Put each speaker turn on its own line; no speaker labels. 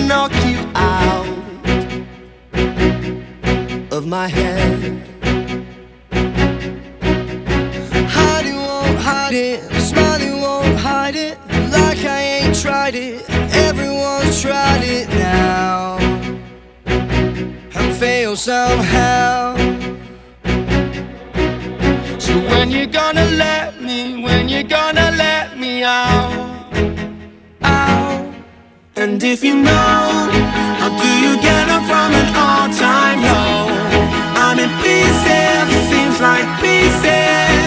knock you out of my head. Hiding won't hide it, smiling won't hide it. Like I ain't tried it, everyone's tried it now and failed somehow. So when you gonna let me, when you gonna let me out, out? And if you know, how do you get up from an all-time low? I'm in pieces, seems like pieces.